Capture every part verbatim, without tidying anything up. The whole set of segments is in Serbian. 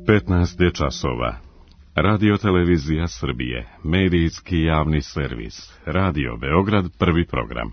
petnaest je časova. Radio Televizija Srbije, medijski javni servis. Radio Beograd, prvi program.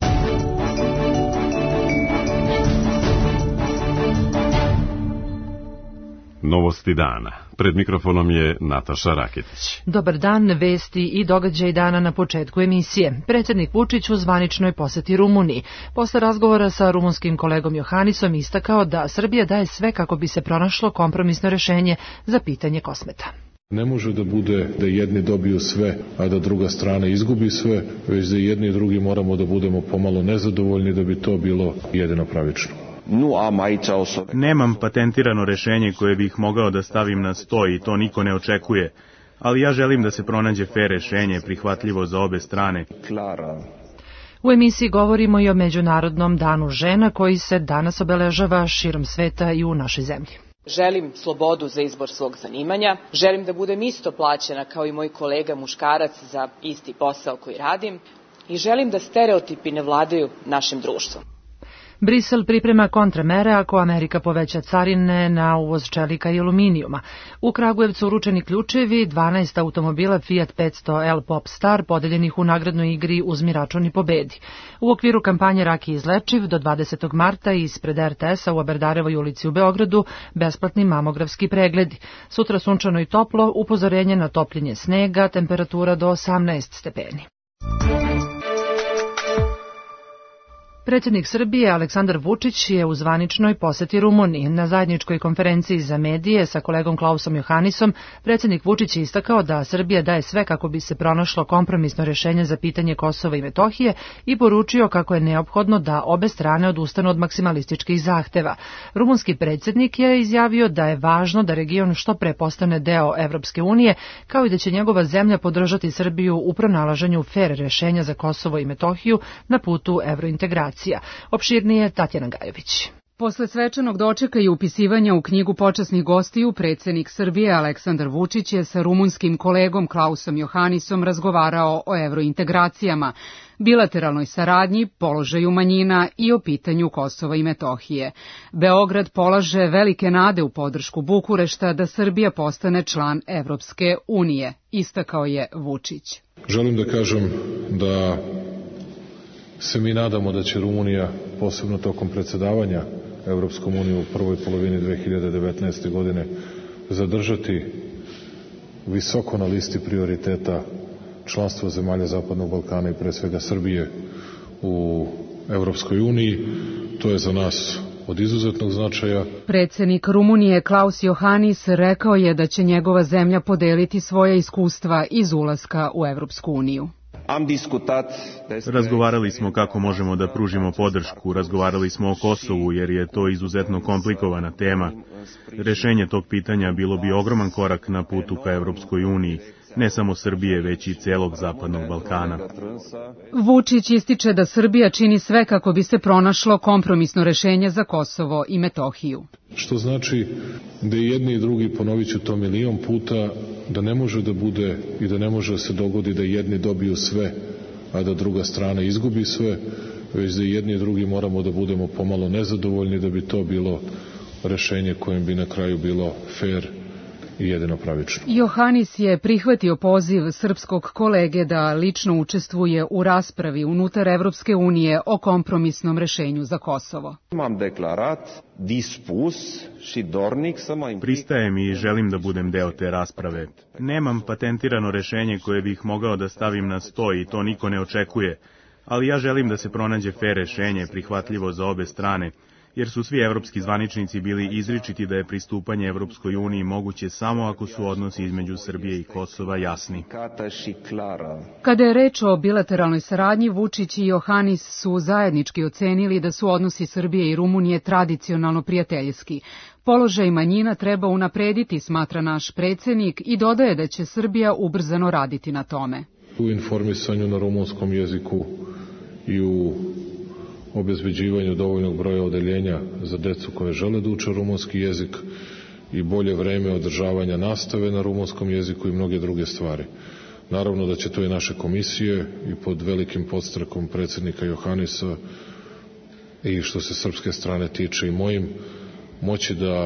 Novosti dana. Pred mikrofonom je Nataša Raketić. Dobar dan, vesti i događaj dana na početku emisije. Predsjednik Vučić u zvaničnoj poseti Rumuniji. Posle razgovora sa rumunskim kolegom Johanisom istakao da Srbija daje sve kako bi se pronašlo kompromisno rešenje za pitanje Kosmeta. Ne može da bude da jedni dobiju sve, a da druga strana izgubi sve, već da jedni i drugi moramo da budemo pomalo nezadovoljni da bi to bilo jedino pravično. Nemam patentirano rešenje koje bih mogao da stavim na sto i to niko ne očekuje, ali ja želim da se pronađe fer rešenje prihvatljivo za obe strane. U emisiji govorimo i o Međunarodnom danu žena koji se danas obeležava širom sveta i u našoj zemlji. Želim slobodu za izbor svog zanimanja, želim da budem isto plaćena kao i moj kolega muškarac za isti posao koji radim i želim da stereotipi ne vladaju našim društvom. Brisel priprema kontramere ako Amerika poveća carine na uvoz čelika i aluminijuma. U Kragujevcu uručeni ključevi dvanaest automobila Fiat petsto L Popstar podeljenih u nagradnoj igri Uzmi račun i pobedi. U okviru kampanje Raki izlečiv do dvadesetog marta ispred R T S-a u Aberdarevoj ulici u Beogradu besplatni mamografski pregledi. Sutra sunčano i toplo, upozorenje na topljenje snega, temperatura do osamnaest stepeni. Predsjednik Srbije Aleksandar Vučić je u zvaničnoj poseti Rumuniji. Na zajedničkoj konferenciji za medije sa kolegom Klausom Johanisom predsjednik Vučić je istakao da Srbija daje sve kako bi se pronašlo kompromisno rešenje za pitanje Kosova i Metohije i poručio kako je neophodno da obe strane odustanu od maksimalističkih zahteva. Rumunski predsjednik je izjavio da je važno da region što pre postane deo Evropske unije, kao i da će njegova zemlja podržati Srbiju u pronalaženju fer rešenja za Kosovo i Metohiju na putu evrointegracije. Opširnije Tatjana Gajović. Posle svečanog dočeka i upisivanja u knjigu počasnih gostiju, predsjednik Srbije Aleksandar Vučić je sa rumunskim kolegom Klausom Johanisom razgovarao o evrointegracijama, bilateralnoj saradnji, položaju manjina i o pitanju Kosova i Metohije. Beograd polaže velike nade u podršku Bukurešta da Srbija postane član Evropske unije, istakao je Vučić. Želim da kažem da se mi nadamo da će Rumunija, posebno tokom predsjedavanja Evropskom unijom u prvoj polovini dve hiljade devetnaeste. godine, zadržati visoko na listi prioriteta članstva zemalja Zapadnog Balkana i pre svega Srbije u Evropskoj uniji. To je za nas od izuzetnog značaja. Predsjednik Rumunije Klaus Johanis rekao je da će njegova zemlja podeliti svoje iskustva iz ulaska u Evropsku uniju. Razgovarali smo kako možemo da pružimo podršku, razgovarali smo o Kosovu jer je to izuzetno komplikovana tema. Rešenje tog pitanja bilo bi ogroman korak na putu ka Evropskoj uniji, ne samo Srbije, već i celog Zapadnog Balkana. Vučić ističe da Srbija čini sve kako bi se pronašlo kompromisno rešenje za Kosovo i Metohiju. Što znači da i jedni i drugi, ponovit ću to milion puta, da ne može da bude i da ne može da se dogodi da jedni dobiju sve, a da druga strana izgubi sve, već da i jedni i drugi moramo da budemo pomalo nezadovoljni da bi to bilo rešenje kojem bi na kraju bilo fair i jedino pravično. Johanis je prihvatio poziv srpskog kolege da lično učestvuje u raspravi unutar Evropske unije o kompromisnom rešenju za Kosovo. Pristajem i želim da budem deo te rasprave. Nemam patentirano rešenje koje bih mogao da stavim na sto i to niko ne očekuje, ali ja želim da se pronađe fer rešenje prihvatljivo za obe strane, jer su svi evropski zvaničnici bili izričiti da je pristupanje Evropskoj uniji moguće samo ako su odnosi između Srbije i Kosova jasni. Kada je reč o bilateralnoj saradnji, Vučić i Johanis su zajednički ocenili da su odnosi Srbije i Rumunije tradicionalno prijateljski. Položaj manjina treba unaprediti, smatra naš predsjednik, i dodaje da će Srbija ubrzano raditi na tome. U informisanju na rumunskom jeziku i u obezbeđivanju dovoljnog broja odeljenja za decu koje žele da uče rumunski jezik i bolje vreme održavanja nastave na rumunskom jeziku i mnoge druge stvari. Naravno da će to i naše komisije i pod velikim podstrakom predsjednika Johanisa i što se srpske strane tiče i mojim moći da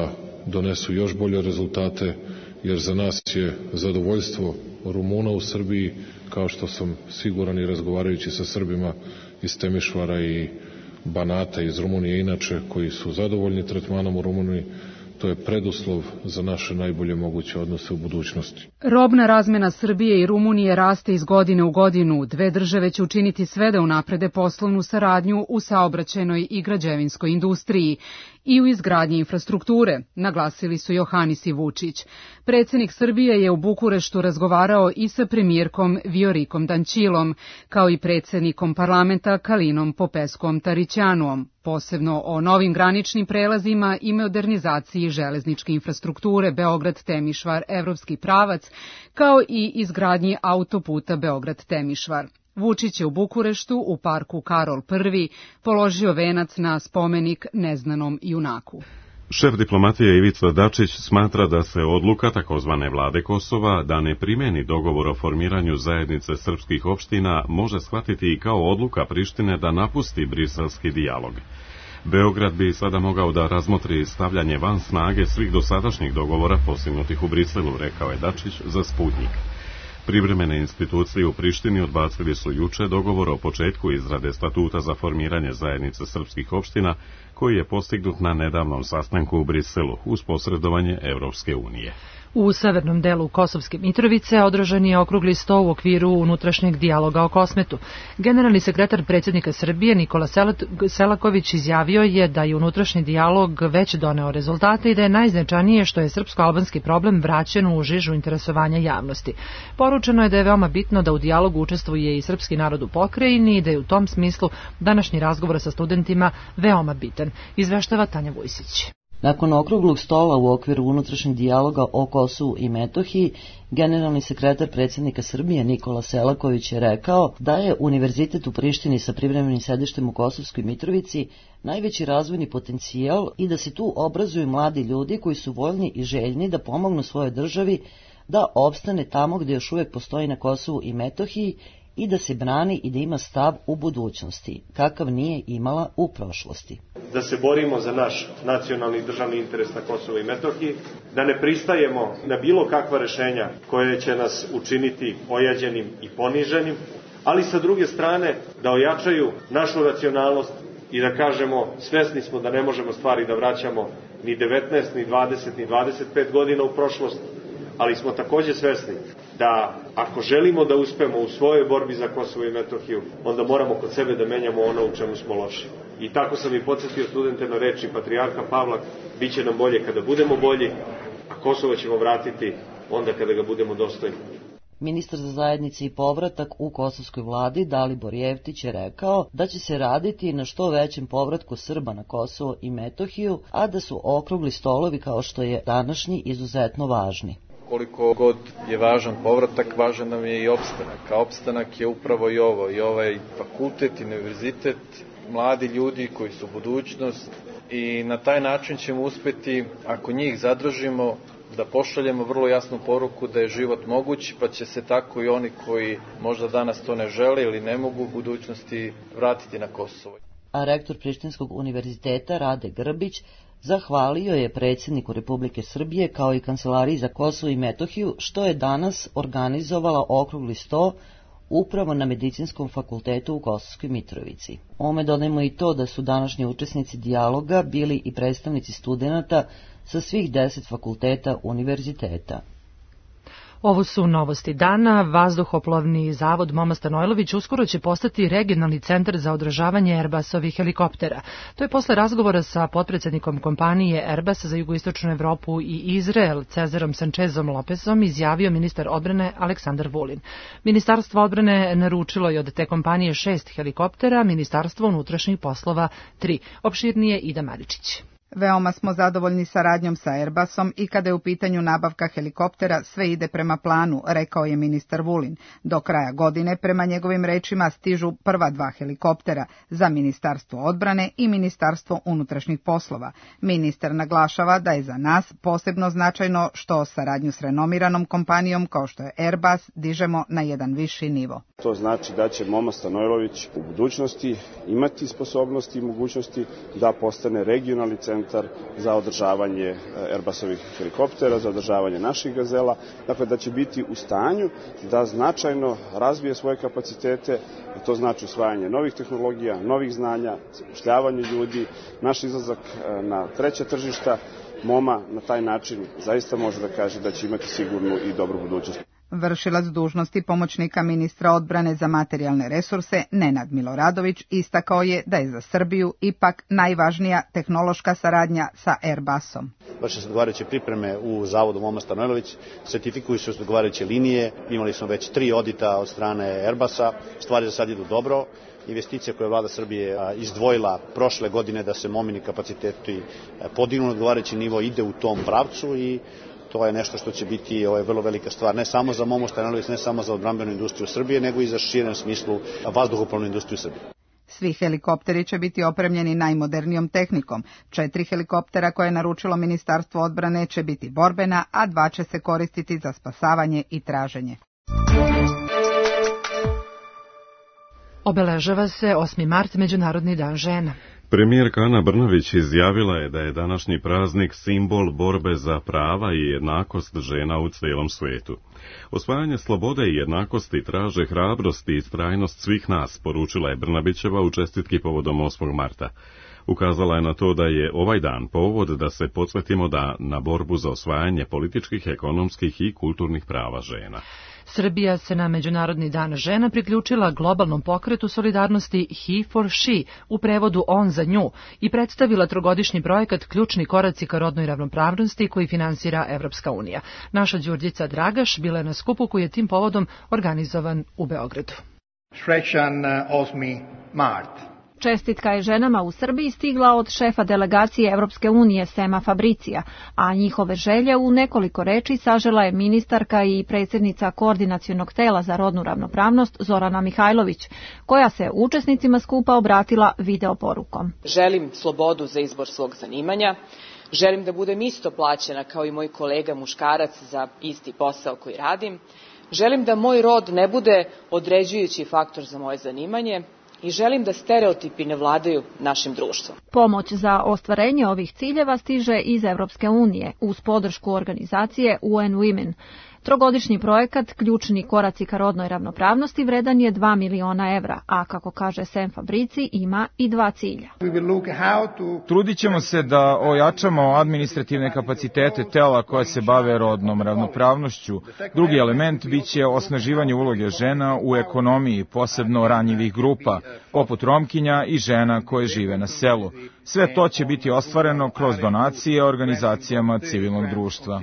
donesu još bolje rezultate, jer za nas je zadovoljstvo Rumuna u Srbiji, kao što sam siguran i razgovarajući sa Srbima iz Temišvara i Banata iz Rumunije inače, koji su zadovoljni tretmanom u Rumuniji, to je preduslov za naše najbolje moguće odnose u budućnosti. Robna razmena Srbije i Rumunije raste iz godine u godinu. Dve države će učiniti sve da unaprede poslovnu saradnju u saobraćajnoj i građevinskoj industriji i u izgradnji infrastrukture, naglasili su Johanis i Vučić. Predsednik Srbije je u Bukureštu razgovarao i sa premijerkom Viorikom Dančilom, kao i predsednikom parlamenta Kalinom Popeskom Tarićanuom, posebno o novim graničnim prelazima i modernizaciji železničke infrastrukture Beograd-Temišvar, evropski pravac, kao i izgradnji autoputa Beograd-Temišvar. Vučić je u Bukureštu u parku Karol Prvi položio venac na spomenik neznanom junaku. Šef diplomatije Ivica Dačić smatra da se odluka takozvane vlade Kosova da ne primeni dogovor o formiranju zajednice srpskih opština može shvatiti i kao odluka Prištine da napusti briselski dijalog. Beograd bi sada mogao da razmotri stavljanje van snage svih dosadašnjih dogovora postignutih u Briselu, rekao je Dačić za Sputnjik. Privremene institucije u Prištini odbacili su juče dogovor o početku izrade statuta za formiranje zajednice srpskih opština, koji je postignut na nedavnom sastanku u Briselu uz posredovanje Evropske unije. U severnom delu Kosovske Mitrovice održan je okrugli sto u okviru unutrašnjeg dijaloga o Kosmetu. Generalni sekretar predsjednika Srbije Nikola Selaković izjavio je da je unutrašnji dijalog već doneo rezultate i da je najznačajnije što je srpsko-albanski problem vraćen u žižu interesovanja javnosti. Poručeno je da je veoma bitno da u dijalogu učestvuje i srpski narod u pokrajini i da je u tom smislu današnji razgovor sa studentima veoma bitan, izveštava Tanja Vujsić. Nakon okruglog stola u okviru unutrašnjeg dijaloga o Kosovu i Metohiji, generalni sekretar predsjednika Srbije Nikola Selaković je rekao da je Univerzitet u Prištini sa privremenim sedištem u Kosovskoj Mitrovici najveći razvojni potencijal i da se tu obrazuju mladi ljudi koji su voljni i željni da pomognu svojoj državi da opstane tamo gdje još uvijek postoji na Kosovu i Metohiji i da se brani i da ima stav u budućnosti, kakav nije imala u prošlosti. Da se borimo za naš nacionalni državni interes na Kosovu i Metohiji, da ne pristajemo na bilo kakva rešenja koje će nas učiniti ojađenim i poniženim, ali sa druge strane da ojačaju našu racionalnost i da kažemo svesni smo da ne možemo stvari da vraćamo ni devetnaest, ni dvadeset, ni dvadeset pet godina u prošlost, ali smo također svesni da ako želimo da uspemo u svojoj borbi za Kosovo i Metohiju, onda moramo kod sebe da menjamo ono u čemu smo loši. I tako sam i podsjetio studente na reči patrijarha Pavla, bit će nam bolje kada budemo bolji, a Kosovo ćemo vratiti onda kada ga budemo dostojni. Ministar za zajednice i povratak u kosovskoj vladi Dalibor Jeftić je rekao da će se raditi na što većem povratku Srba na Kosovo i Metohiju, a da su okrugli stolovi kao što je današnji izuzetno važni. Koliko god je važan povratak, važan nam je i opstanak. A opstanak je upravo i ovo, i ovaj fakultet, i univerzitet, mladi ljudi koji su budućnost i na taj način ćemo uspeti, ako njih zadržimo, da pošaljemo vrlo jasnu poruku da je život moguć, pa će se tako i oni koji možda danas to ne žele ili ne mogu u budućnosti vratiti na Kosovo. A rektor Prištinskog univerziteta Rade Grbić zahvalio je predsjedniku Republike Srbije kao i Kancelariji za Kosovo i Metohiju što je danas organizovala okrugli sto upravo na Medicinskom fakultetu u Kosovskoj Mitrovici. Ome dodajmo i to da su današnji učesnici dijaloga bili i predstavnici studenata sa svih deset fakulteta univerziteta. Ovo su novosti dana. Vazduhoplovni zavod Momo Stanojlović uskoro će postati regionalni centar za održavanje Airbusovih helikoptera. To je posle razgovora sa potpredsjednikom kompanije Airbus za jugoistočnu Evropu i Izrael Cezarom Sančezom Lopezom izjavio ministar odbrane Aleksandar Vulin. Ministarstvo odbrane naručilo je od te kompanije šest helikoptera, Ministarstvo unutrašnjih poslova tri. Opširnije Ida Maričić. Veoma smo zadovoljni saradnjom sa Airbusom i kada je u pitanju nabavka helikoptera sve ide prema planu, rekao je ministar Vulin. Do kraja godine, prema njegovim rečima, stižu prva dva helikoptera za Ministarstvo odbrane i Ministarstvo unutrašnjih poslova. Ministar naglašava da je za nas posebno značajno što saradnju s renomiranom kompanijom kao što je Airbus dižemo na jedan viši nivo. To znači da će Momo Stanojlović u budućnosti imati sposobnosti i mogućnosti da postane regionalni centar centar za održavanje Airbusovih helikoptera, za održavanje naših gazela, dakle da će biti u stanju da značajno razvije svoje kapacitete, to znači usvajanje novih tehnologija, novih znanja, zapošljavanje ljudi, naš izlazak na treća tržišta. MOMA na taj način zaista može da kaže da će imati sigurnu i dobru budućnost. Vršilac dužnosti pomoćnika ministra odbrane za materijalne resurse Nenad Miloradović istakao je da je za Srbiju ipak najvažnija tehnološka saradnja sa Airbusom. Vrše se odgovarajuće pripreme u zavodu MOMA Stanojlović, sertifikuju se odgovarajuće linije, imali smo već tri odita od strane Airbusa, stvari za sad idu dobro. Investicija koje je vlada Srbije izdvojila prošle godine da se momini kapaciteti podignu na odgovarajući nivo ide u tom pravcu i to je nešto što će biti ovo je vrlo velika stvar, ne samo za MOMA Stanojlović, ne samo za odbrambenu industriju Srbije, nego i za širem smislu vazduhoplovnu industriju Srbije. Svi helikopteri će biti opremljeni najmodernijom tehnikom. Četiri helikoptera koje je naručilo Ministarstvo odbrane će biti borbena, a dva će se koristiti za spasavanje i traženje. Obeležava se osmi mart, Međunarodni dan žena. Premijerka Ana Brnabić izjavila je da je današnji praznik simbol borbe za prava i jednakost žena u cijelom svijetu. Osvajanje slobode i jednakosti traže hrabrost i istrajnost svih nas, poručila je Brnabićeva u čestitki povodom osmog marta. Ukazala je na to da je ovaj dan povod da se podsvetimo da na borbu za osvajanje političkih, ekonomskih i kulturnih prava žena. Srbija se na Međunarodni dan žena priključila globalnom pokretu solidarnosti He for She, u prevodu On za nju, i predstavila trogodišnji projekat Ključni koraci ka rodnoj ravnopravnosti koji finansira Evropska unija. Naša Đurđica Dragaš bila je na skupu koji je tim povodom organizovan u Beogradu. Srećan osmi mart. Čestitka je ženama u Srbiji stigla od šefa delegacije Evropske unije Sema Fabricija, a njihove želje u nekoliko reči sažela je ministarka i predsjednica Koordinacionog tela za rodnu ravnopravnost Zorana Mihajlović, koja se učesnicima skupa obratila video porukom. Želim slobodu za izbor svog zanimanja, želim da budem isto plaćena kao i moj kolega muškarac za isti posao koji radim, želim da moj rod ne bude određujući faktor za moje zanimanje, i želim da stereotipi ne vladaju našim društvom. Pomoć za ostvarenje ovih ciljeva stiže iz Evropske unije uz podršku organizacije U N Women. Trogodišnji projekat Ključni koraci ka rodnoj ravnopravnosti vredan je dva miliona evra, a kako kaže Sem Fabrici ima i dva cilja. Trudit ćemo se da ojačamo administrativne kapacitete tela koje se bave rodnom ravnopravnošću. Drugi element biće osnaživanje uloge žena u ekonomiji, posebno ranjivih grupa, poput Romkinja i žena koje žive na selu. Sve to će biti ostvareno kroz donacije organizacijama civilnog društva.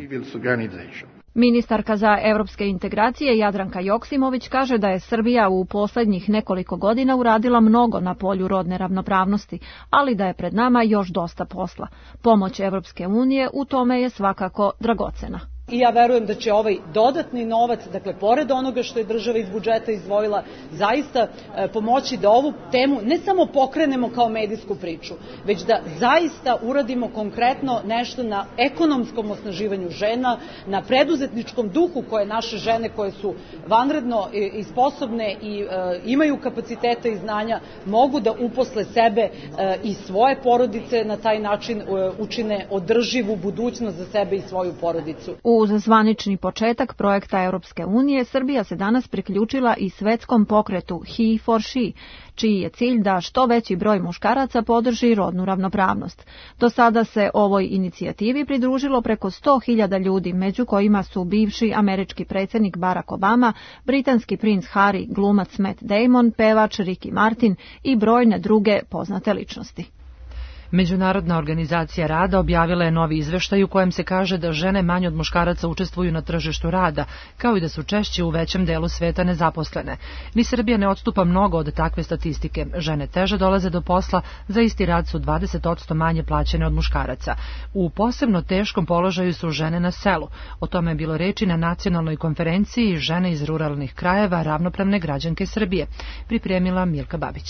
Ministarka za evropske integracije Jadranka Joksimović kaže da je Srbija u poslednjih nekoliko godina uradila mnogo na polju rodne ravnopravnosti, ali da je pred nama još dosta posla. Pomoć Evropske unije u tome je svakako dragocena. I ja verujem da će ovaj dodatni novac, dakle, pored onoga što je država iz budžeta izdvojila, zaista e, pomoći da ovu temu ne samo pokrenemo kao medijsku priču, već da zaista uradimo konkretno nešto na ekonomskom osnaživanju žena, na preduzetničkom duhu koje naše žene koje su vanredno i, i sposobne i e, imaju kapacitete i znanja, mogu da uposle sebe e, i svoje porodice, na taj način e, učine održivu budućnost za sebe i svoju porodicu. Uz zvanični početak projekta Europske unije, Srbija se danas priključila i svetskom pokretu He for She, čiji je cilj da što veći broj muškaraca podrži rodnu ravnopravnost. Do sada se ovoj inicijativi pridružilo preko sto hiljada ljudi, među kojima su bivši američki predsjednik Barack Obama, britanski princ Harry, glumac Matt Damon, pevač Ricky Martin i brojne druge poznate ličnosti. Međunarodna organizacija rada objavila je novi izveštaj u kojem se kaže da žene manje od muškaraca učestvuju na tržištu rada, kao i da su češće u većem delu sveta nezaposlene. Ni Srbija ne odstupa mnogo od takve statistike. Žene teže dolaze do posla, za isti rad su dvadeset posto manje plaćene od muškaraca. U posebno teškom položaju su žene na selu. O tome je bilo reči na nacionalnoj konferenciji Žene iz ruralnih krajeva ravnopravne građanke Srbije. Pripremila Milka Babić.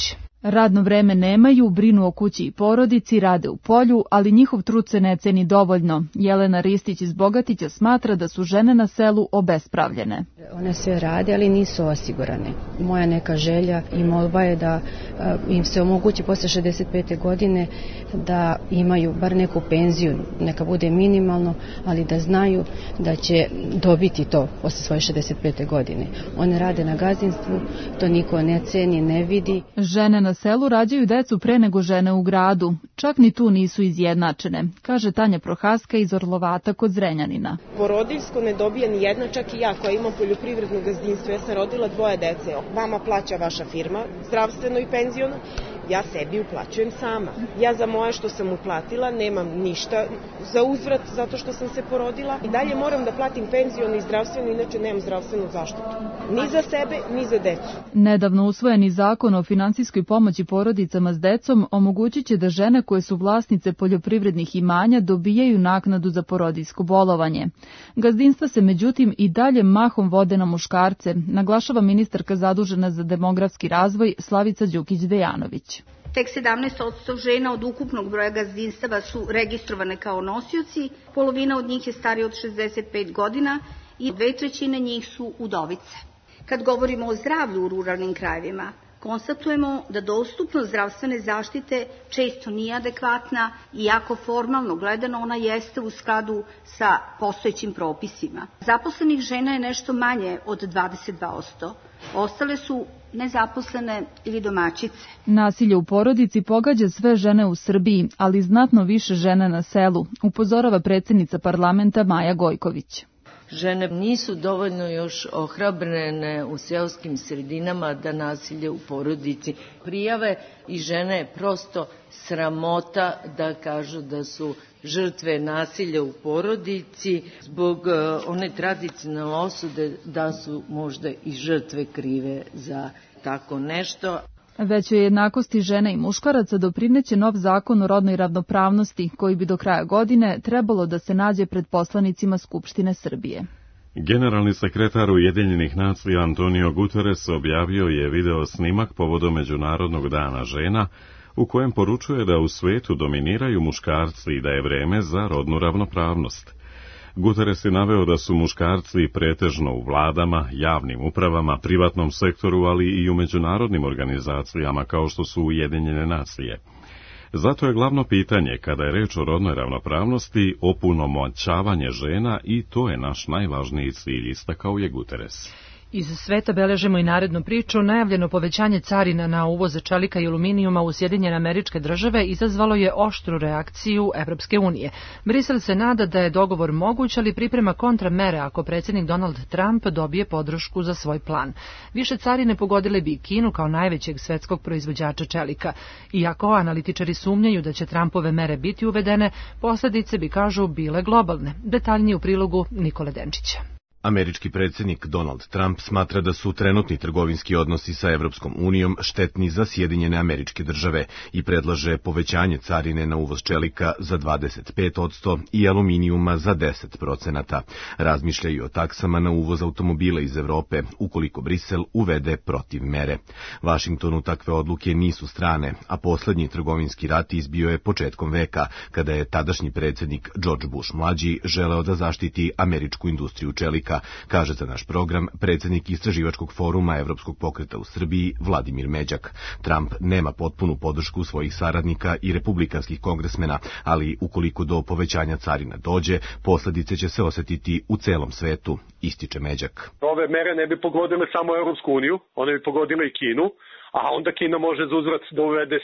Radno vreme nemaju, brinu o kući i porodici, rade u polju, ali njihov trud se ne ceni dovoljno. Jelena Ristić iz Bogatića smatra da su žene na selu obespravljene. One sve rade, ali nisu osigurane. Moja neka želja i molba je da im se omogući posle šezdeset pete godine da imaju bar neku penziju, neka bude minimalno, ali da znaju da će dobiti to posle svoje šezdeset pete godine. One rade na gazdinstvu, to niko ne ceni, ne vidi. Žene na selu rađaju decu pre nego žene u gradu. Čak ni tu nisu izjednačene, kaže Tanja Prohaska iz Orlovata kod Zrenjanina. Porodiljsko ne dobija ni jedna, čak i ja koja imam poljoprivredno gazdinstvo. Ja sam rodila dvoje dece. Vama plaća vaša firma, zdravstveno i penziono. Ja sebi uplaćujem sama. Ja za moje što sam uplatila nemam ništa za uzvrat zato što sam se porodila. I dalje moram da platim penzion i zdravstveno, inače nemam zdravstvenu zaštitu. Ni za sebe, ni za decu. Nedavno usvojeni zakon o finansijskoj pomoći porodicama s decom omogućit će da žene koje su vlasnice poljoprivrednih imanja dobijaju naknadu za porodiljsko bolovanje. Gazdinstva se međutim i dalje mahom vode na muškarce, naglašava ministarka zadužena za demografski razvoj Slavica Đukić-Dejanović. Tek sedamnaest posto žena od ukupnog broja gazdinstava su registrovane kao nosioci, polovina od njih je starija od šezdeset pet godina i dve trećine njih su udovice. Kad govorimo o zdravlju u ruralnim krajevima, konstatujemo da dostupnost zdravstvene zaštite često nije adekvatna, iako formalno gledano ona jeste u skladu sa postojećim propisima. Zaposlenih žena je nešto manje od dvadeset dva posto. Ostale su nezaposlene ili domaćice. Nasilje u porodici pogađa sve žene u Srbiji, ali znatno više žena na selu, upozorava predsjednica parlamenta Maja Gojković. Žene nisu dovoljno još ohrabrene u seoskim sredinama da nasilje u porodici prijave i žene je prosto sramota da kažu da su žrtve nasilja u porodici zbog one tradicionalne osude da su možda i žrtve krive za tako nešto. Većoj jednakosti žena i muškaraca doprineće nov zakon o rodnoj ravnopravnosti, koji bi do kraja godine trebalo da se nađe pred poslanicima Skupštine Srbije. Generalni sekretar Ujedinjenih nacija Antonio Guterres objavio je video snimak povodom Međunarodnog dana žena, u kojem poručuje da u svetu dominiraju muškarci i da je vreme za rodnu ravnopravnost. Guterres je naveo da su muškarci pretežno u vladama, javnim upravama, privatnom sektoru, ali i u međunarodnim organizacijama kao što su Ujedinjene nacije. Zato je glavno pitanje, kada je reč o rodnoj ravnopravnosti, opunomoćavanje žena i to je naš najvažniji cilj, istakao je Guterres. Iz sveta beležimo i narednu priču. Najavljeno povećanje carina na uvoz čelika i aluminijuma u Sjedinjene Američke Države izazvalo je oštru reakciju Evropske unije. Brisel se nada da je dogovor moguć, ali priprema kontramere ako predsjednik Donald Trump dobije podršku za svoj plan. Više carine pogodile bi Kinu kao najvećeg svetskog proizvođača čelika. Iako analitičari sumnjaju da će Trumpove mere biti uvedene, posljedice bi, kažu, bile globalne. Detaljnije u prilogu Nikole Denčića. Američki predsjednik Donald Trump smatra da su trenutni trgovinski odnosi sa Evropskom unijom štetni za Sjedinjene Američke Države i predlaže povećanje carine na uvoz čelika za dvadeset pet posto i aluminijuma za deset procenata. Razmišljaju o taksama na uvoz automobila iz Evrope, ukoliko Brisel uvede protiv mere. Vašingtonu takve odluke nisu strane, a poslednji trgovinski rat izbio je početkom veka, kada je tadašnji predsjednik George Bush mlađi želeo da zaštiti američku industriju čelika, kaže za naš program predsjednik Istraživačkog foruma Evropskog pokreta u Srbiji Vladimir Međak. Trump nema potpunu podršku svojih saradnika i republikanskih kongresmena, ali ukoliko do povećanja carina dođe, posljedice će se osjetiti u celom svetu, ističe Međak. Ove mere ne bi pogodile samo Evropsku uniju, one bi pogodile i Kinu, a onda Kina može za uzvrat da uvede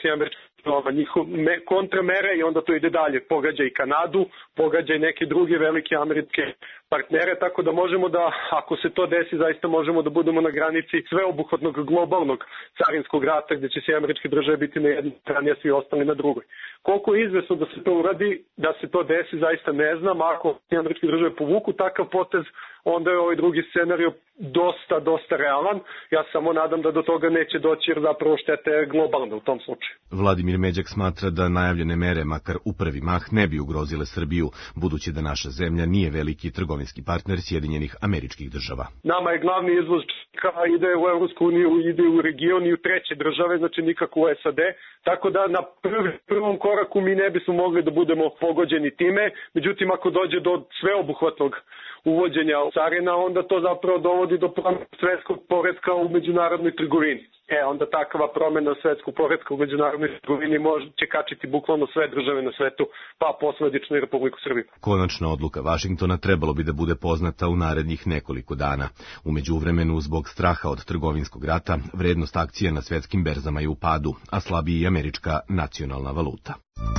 njihove kontramere i onda to ide dalje. Pogađa i Kanadu, pogađa i neke druge velike američke partnere, tako da možemo da, ako se to desi, zaista možemo da budemo na granici sveobuhvatnog globalnog carinskog rata, gdje će se američke države biti na jednoj strani, a svi ostali na drugoj. Koliko je izvesno da se to uradi, da se to desi, zaista ne znam. Ako američke države povuku takav potez, onda je ovaj drugi scenario dosta, dosta realan. Ja samo nadam da do toga neće doći jer zapravo šteta je globalna u tom slučaju. Vladimir Međak smatra da najavljene mere, makar u prvi mah, ne bi ugrozile Srbiju, budući da naša zemlja nije veliki trgovinski partner Sjedinjenih Američkih Država. Nama je glavni izvoz čeka, ide u Evropsku uniju, ide u region i u treće države, znači nikako u S A D, tako da na prvi, prvom koraku mi ne bismo mogli da budemo pogođeni time, međutim ako dođe do sveobuhvatnog uvođenja carina, onda to zapravo dovodi do promjene svetskog poretka u međunarodnoj trgovini. E, onda takva promjena svetskog poretka u međunarodnoj trgovini može će kačiti bukvalno sve države na svetu, pa posledično i Republiku Srbiju. Konačna odluka Vašingtona trebalo bi da bude poznata u narednih nekoliko dana. U međuvremenu, zbog straha od trgovinskog rata, vrednost akcije na svetskim berzama je u padu, a slabiji američka nacionalna valuta.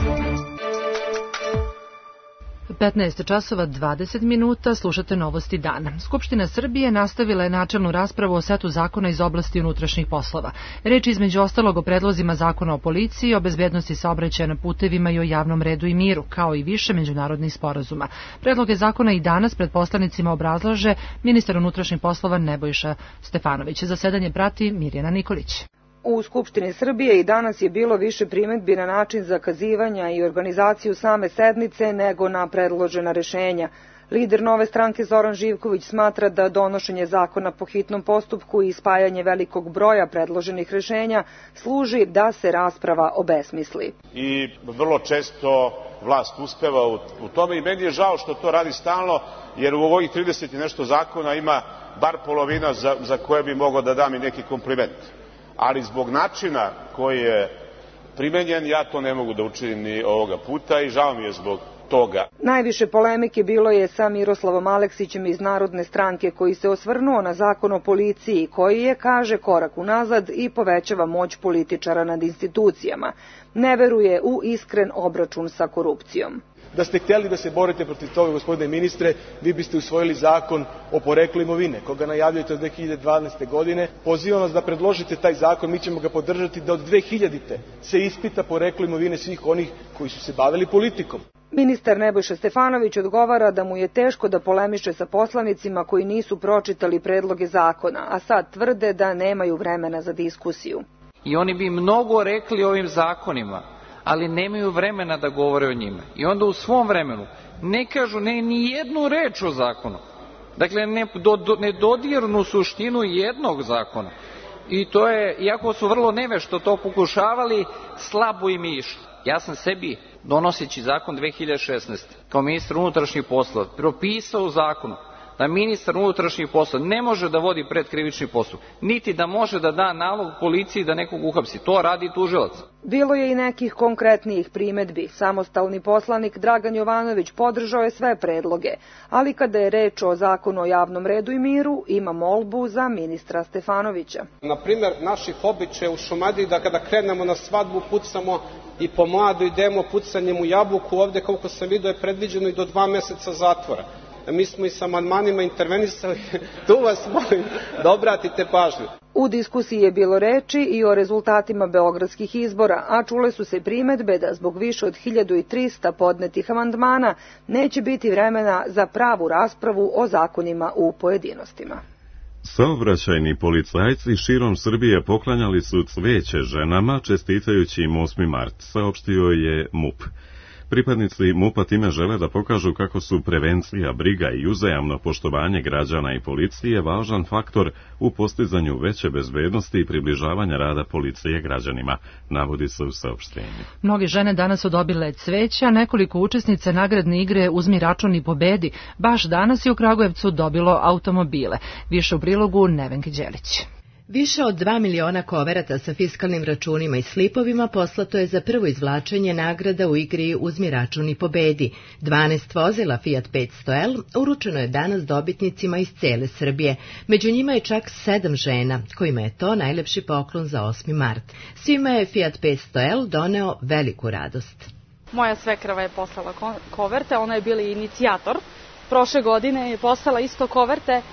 petnaest časova dvadeset minuta, slušate novosti dana. Skupština Srbije nastavila je načelnu raspravu o setu zakona iz oblasti unutrašnjih poslova. Reč između ostalog o predlozima zakona o policiji, o bezbednosti saobraćaja na putevima i o javnom redu i miru, kao i više međunarodnih sporazuma. Predloge zakona i danas pred poslanicima obrazlaže ministar unutrašnjih poslova Nebojša Stefanović. Zasedanje prati Mirjana Nikolić. U Skupštini Srbije i danas je bilo više primedbi na način zakazivanja i organizaciju same sednice nego na predložena rešenja. Lider Nove stranke Zoran Živković smatra da donošenje zakona po hitnom postupku i spajanje velikog broja predloženih rešenja služi da se rasprava obesmisli. I vrlo često vlast uspeva u, u tome i meni je žao što to radi stalno, jer u ovih trideset i nešto zakona ima bar polovina za, za koje bi mogao da dam i neki kompliment. Ali zbog načina koji je primenjen, ja to ne mogu da učinim ni ovoga puta i žao mi je zbog toga. Najviše polemike bilo je sa Miroslavom Aleksićem iz Narodne stranke, koji se osvrnuo na zakon o policiji, koji je, kaže, korak unazad i povećava moć političara nad institucijama. Ne veruje u iskren obračun sa korupcijom. Da ste htjeli da se borite protiv toga, gospodine ministre, vi biste usvojili zakon o poreklu imovine, koga najavljujete od dve hiljade dvanaeste. godine. Pozivam vas da predložite taj zakon, mi ćemo ga podržati da od dve hiljadite. se ispita poreklo imovine svih onih koji su se bavili politikom. Ministar Nebojša Stefanović odgovara da mu je teško da polemiše sa poslanicima koji nisu pročitali predloge zakona, a sad tvrde da nemaju vremena za diskusiju. I oni bi mnogo rekli o ovim zakonima, ali nemaju vremena da govore o njima. I onda u svom vremenu ne kažu ne, ni jednu reč o zakonu. Dakle, ne, do, do, ne dodirnu suštinu jednog zakona. I to je, iako su vrlo nevešto to pokušavali, slabo im je išlo. Ja sam sebi, donoseći zakon dve hiljade šesnaeste. kao ministar unutrašnjih poslova, propisao u zakonu da ministar unutrašnjih poslova ne može da vodi predkrivični postupak, niti da može da da nalog policiji da nekog uhapsi. To radi tužilac. Bilo je i nekih konkretnijih primedbi. Samostalni poslanik Dragan Jovanović podržao je sve predloge, ali kada je reč o zakonu o javnom redu i miru, ima molbu za ministra Stefanovića. Na primjer, naših običaja u Šumadiji da kada krenemo na svadbu pucamo i po mladu idemo pucanjem u jabuku, ovde koliko sam vidio je predviđeno i do dva meseca zatvora. Mi smo i sa amandmanima intervenisali, tu vas molim da obratite pažnju. U diskusiji je bilo reči i o rezultatima beogradskih izbora, a čule su se primedbe da zbog više od hiljadu trista podnetih amandmana neće biti vremena za pravu raspravu o zakonima u pojedinostima. Saobraćajni policajci širom Srbije poklanjali su cveće ženama čestitajući im osmi mart, saopštio je MUP. Pripadnici MUP-a time žele da pokažu kako su prevencija, briga i uzajamno poštovanje građana i policije važan faktor u postizanju veće bezbednosti i približavanja rada policije građanima, navodi se u saopštenju. Mnoge žene danas su dobile cveća, nekoliko učesnica nagradne igre Uzmi račun i pobedi. Baš danas je u Kragujevcu dobilo automobile. Više u prilogu Nevenke Đelić. Više od dva miliona koverata sa fiskalnim računima i slipovima poslato je za prvo izvlačenje nagrada u igri Uzmi račun i pobedi. dvanaest vozila Fiat petsto L uručeno je danas dobitnicima iz cele Srbije. Među njima je čak sedam žena, kojima je to najlepši poklon za osmi mart. Svima je Fiat petsto L doneo veliku radost. Moja svekrava je poslala koverte, ona je bila inicijator. Prošle godine je poslala isto koverte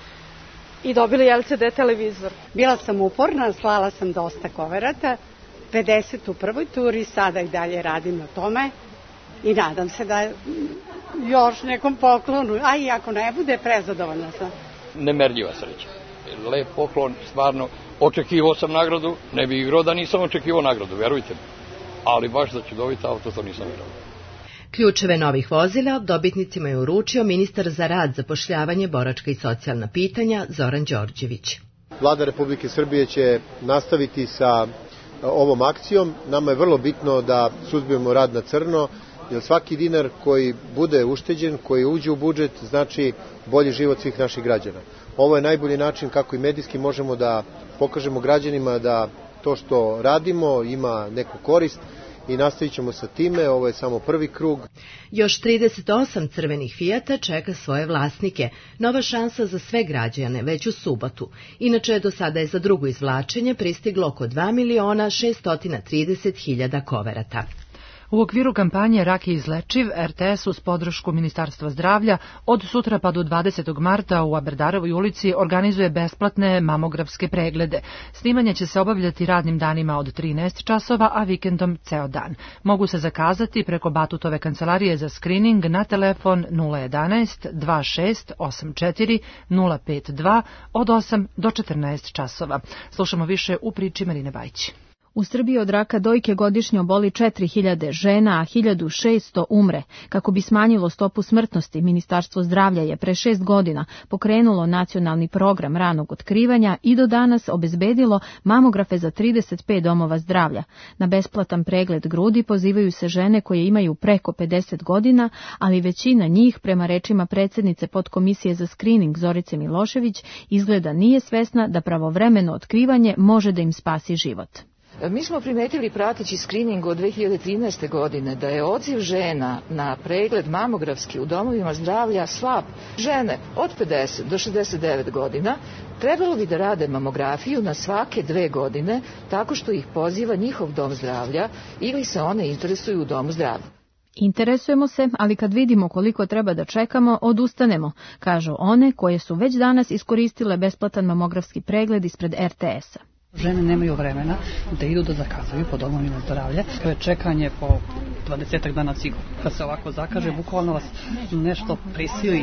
i dobili L C D televizor. Bila sam uporna, slala sam dosta koverata, pedeset u prvoj turi, sada i dalje radim na tome i nadam se da još nekom poklonu, a i ako ne bude, prezadovoljna sam. Nemerljiva sreća. Lep poklon, stvarno. Očekivao sam nagradu, ne bi igrao da nisam očekivao nagradu, verujte mi. Ali baš za čudovit auto to nisam vjerovao. Ključeve novih vozila dobitnicima je uručio ministar za rad, zapošljavanje, boračka i socijalna pitanja Zoran Đorđević. Vlada Republike Srbije će nastaviti sa ovom akcijom. Nama je vrlo bitno da suzbijemo rad na crno, jer svaki dinar koji bude ušteđen, koji uđe u budžet, znači bolji život svih naših građana. Ovo je najbolji način kako i medijski možemo da pokažemo građanima da to što radimo ima neku korist i nastavit ćemo sa time, ovo je samo prvi krug. Još trideset osam crvenih Fijata čeka svoje vlasnike. Nova šansa za sve građane već u subotu. Inače, do sada je za drugo izvlačenje pristiglo oko dva miliona šeststo trideset hiljada koverata. U okviru kampanje Rak je izlečiv, er te es uz podršku Ministarstva zdravlja od sutra pa do dvadesetog marta u Aberdarovoj ulici organizuje besplatne mamografske preglede. Snimanje će se obavljati radnim danima od trinaest časova, a vikendom ceo dan. Mogu se zakazati preko Batutove kancelarije za skrining na telefon nula jedanaest dva šest osam četiri nula pet dva od osam do četrnaest časova. Slušamo više u priči Marine Bajić. U Srbiji od raka dojke godišnje oboli četiri hiljade žena, a hiljadu šesto umre. Kako bi smanjilo stopu smrtnosti, Ministarstvo zdravlja je pre šest godina pokrenulo nacionalni program ranog otkrivanja i do danas obezbedilo mamografe za trideset pet domova zdravlja. Na besplatan pregled grudi pozivaju se žene koje imaju preko pedeset godina, ali većina njih, prema rečima predsjednice podkomisije za skrining Zorice Milošević, izgleda nije svesna da pravovremeno otkrivanje može da im spasi život. Mi smo primetili prateći skrining od dve hiljade trinaeste. godine da je odziv žena na pregled mamografski u domovima zdravlja slab. Žene od pedeset do šezdeset devet godina trebalo bi da rade mamografiju na svake dve godine tako što ih poziva njihov dom zdravlja ili se one interesuju u domu zdravlja. Interesujemo se, ali kad vidimo koliko treba da čekamo, odustanemo, kažu one koje su već danas iskoristile besplatan mamografski pregled ispred er te es-a. Žene nemaju vremena da idu da zakazuju po domovima zdravlja. To je čekanje po dvadesetak dana sigurno. Kad se ovako zakaže, bukvalno vas nešto prisili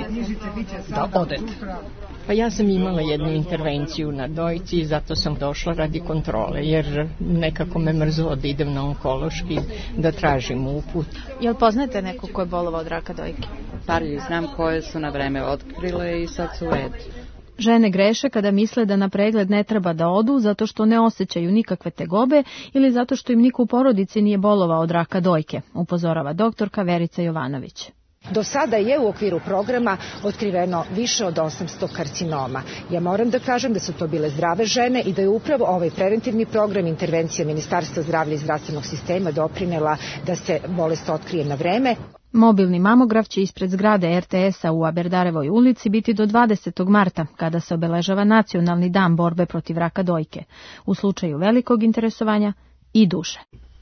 da odete. Pa ja sam imala jednu intervenciju na dojci i zato sam došla radi kontrole, jer nekako me mrzlo da idem na onkološki, da tražim uput. Jel poznate neko ko je bolovao od raka dojke? Par ljudi znam koje su na vreme otkrile i sad su u redu. Žene greše kada misle da na pregled ne treba da odu zato što ne osjećaju nikakve tegobe ili zato što im niko u porodici nije bolovao od raka dojke, upozorava doktorka Verica Jovanović. Do sada je u okviru programa otkriveno više od osamsto karcinoma. Ja moram da kažem da su to bile zdrave žene i da je upravo ovaj preventivni program intervencija Ministarstva zdravlja i zdravstvenog sistema doprinela da se bolest otkrije na vreme. Mobilni mamograf će ispred zgrade er te es-a u Aberdarevoj ulici biti do dvadesetog marta, kada se obeležava nacionalni dan borbe protiv raka dojke. U slučaju velikog interesovanja i duže.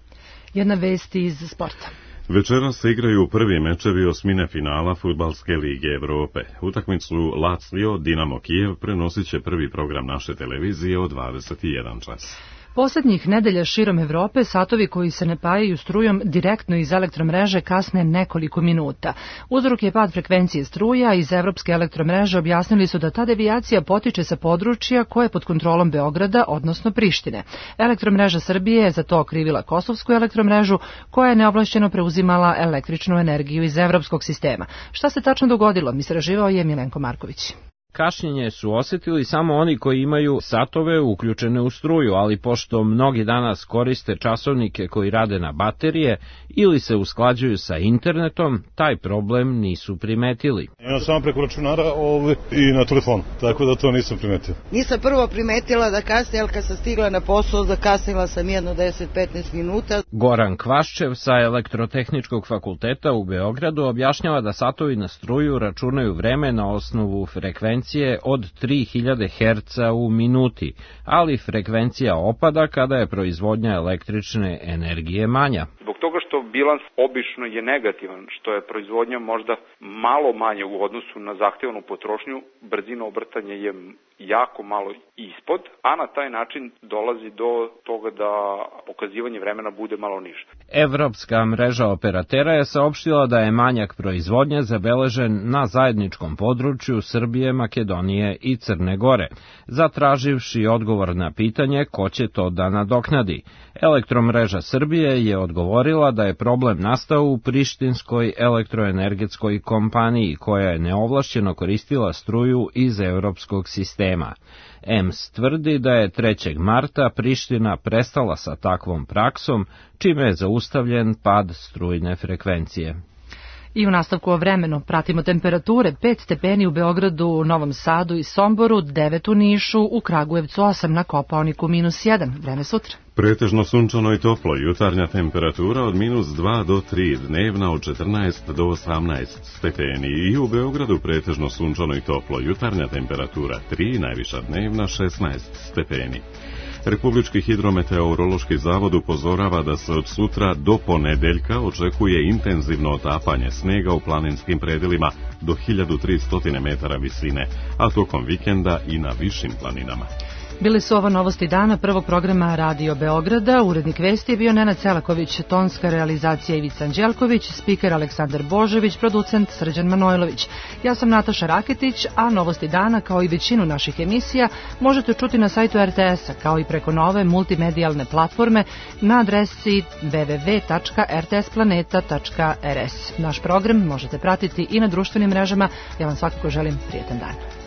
Jedna vest iz sporta. Večeras se igraju prvi mečevi osmine finala Fudbalske lige Evrope. Utakmicu Lazio Dinamo Kijev prenosit će prvi program naše televizije od dvadeset i jedan čas. Poslednjih nedelja širom Evrope satovi koji se ne pajaju strujom direktno iz elektromreže kasne nekoliko minuta. Uzrok je pad frekvencije struja. Iz Evropske elektromreže objasnili su da ta devijacija potiče sa područja koje je pod kontrolom Beograda, odnosno Prištine. Elektromreža Srbije je za to okrivila Kosovsku elektromrežu, koja je neovlašćeno preuzimala električnu energiju iz evropskog sistema. Šta se tačno dogodilo, istraživao je Milenko Marković. Kašnjenje su osjetili samo oni koji imaju satove uključene u struju, ali pošto mnogi danas koriste časovnike koji rade na baterije ili se usklađuju sa internetom, taj problem nisu primetili. Ja samo preko računara ovdje i na telefonu, tako da to nisam primetio. Nisam prvo primetila da kasnije, ali kad sam stigla na posao, zakasnila sam jedno deset do petnaest minuta. Goran Kvaščev sa Elektrotehničkog fakulteta u Beogradu objašnjava da satovi na struju računaju vreme na osnovu frekvencije od tri hiljade herca u minuti, ali frekvencija opada kada je proizvodnja električne energije manja. Zbog toga što bilans obično je negativan, što je proizvodnja možda malo manje u odnosu na zahtevanu potrošnju, brzina obrtanja je jako malo ispod, a na taj način dolazi do toga da pokazivanje vremena bude malo niže. Evropska mreža operatera je saopštila da je manjak proizvodnje zabeležen na zajedničkom području Srbije, Makedonije i Crne Gore, zatraživši odgovor na pitanje ko će to da nadoknadi. Elektromreža Srbije je odgovorila da je problem nastao u Prištinskoj elektroenergetskoj kompaniji koja je neovlašćeno koristila struju iz evropskog sistema. E M S tvrdi da je trećeg marta Priština prestala sa takvom praksom, čime je zaustavljen pad strujne frekvencije. I u nastavku o vremenu pratimo temperature: pet stepeni u Beogradu, Novom Sadu i Somboru, devet u Nišu, u Kragujevcu osam, na Kopaoniku minus jedan. Vreme sutra. Pretežno sunčano i toplo, jutarnja temperatura od minus dva do tri, dnevna od četrnaest do osamnaest stepeni. I u Beogradu pretežno sunčano i toplo, jutarnja temperatura tri, najviša dnevna šesnaest stepeni. Republički hidrometeorološki zavod upozorava da se od sutra do ponedeljka očekuje intenzivno otapanje snega u planinskim predelima do hiljadu tristo metara visine, a tokom vikenda i na višim planinama. Bili su ovo novosti dana prvog programa Radio Beograda. Urednik vesti je bio Nenad Selaković, tonska realizacija Ivica Anđelković, spiker Aleksandar Božević, producent Srđan Manojlović. Ja sam Nataša Raketić, a novosti dana, kao i većinu naših emisija, možete čuti na sajtu R T S-a, kao i preko nove multimedijalne platforme na adresi w w w tačka r t s planeta tačka r s. Naš program možete pratiti i na društvenim mrežama. Ja vam svakako želim prijetan dan.